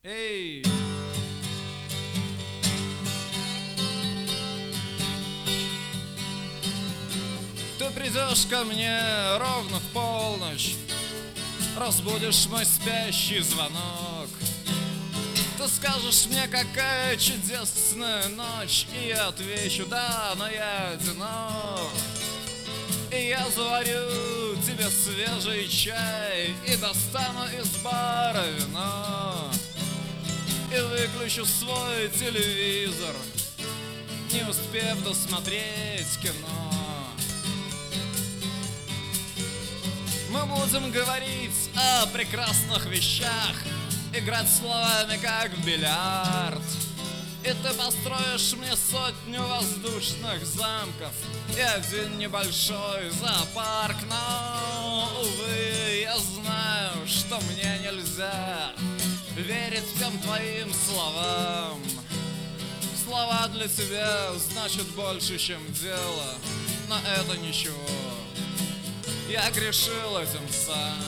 Эй! Ты придешь ко мне ровно в полночь, разбудишь мой спящий звонок. Ты скажешь мне, какая чудесная ночь, и я отвечу: да, но я одинок. И я заварю тебе свежий чай и достану из бара вино, и выключу свой телевизор, не успев досмотреть кино. Мы будем говорить о прекрасных вещах, играть словами, как в бильярд. И ты построишь мне сотню воздушных замков и один небольшой зоопарк. Но, увы, я знаю, что мне нельзя верить всем твоим словам. Слова для тебя значат больше, чем дело, но это ничего, я грешил этим сам.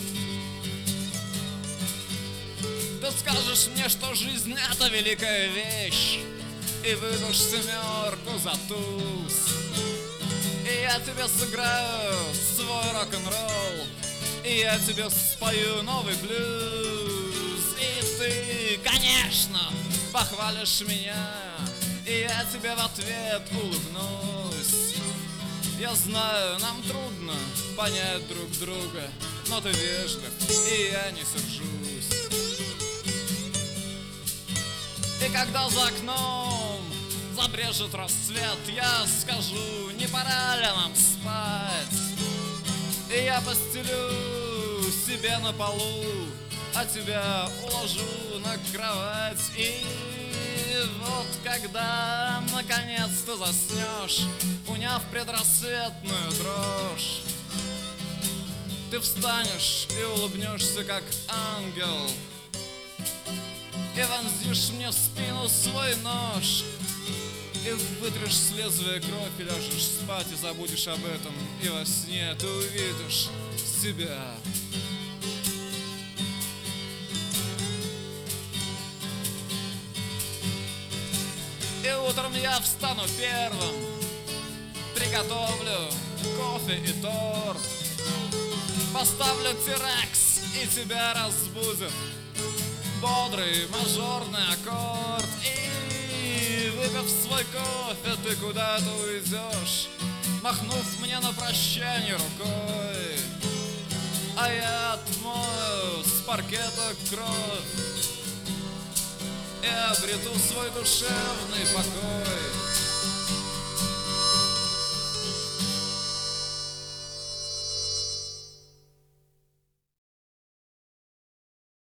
Ты скажешь мне, что жизнь — это великая вещь, и выдашь семерку за туз. И я тебе сыграю свой рок-н-ролл, и я тебе спою новый блюз. И ты, конечно, похвалишь меня, и я тебе в ответ улыбнусь. Я знаю, нам трудно понять друг друга, но ты вежлив, и я не сержусь. И когда за окном забрежет рассвет, я скажу: не пора ли нам спать? И я постелю себе на полу, а тебя уложу на кровать. И вот когда наконец ты заснешь, уняв предрассветную дрожь, ты встанешь и улыбнешься, как ангел, и вонзишь мне в спину свой нож, и вытрешь с лезвия кровь, и ляжешь спать, и забудешь об этом. И во сне ты увидишь себя. И утром я встану первым, приготовлю кофе и торт, поставлю тирекс, и тебя разбудит бодрый мажорный аккорд. И, выпив свой кофе, ты куда-то уйдешь, махнув мне на прощание рукой, а я отмою с паркета кровь и обрету свой душевный покой.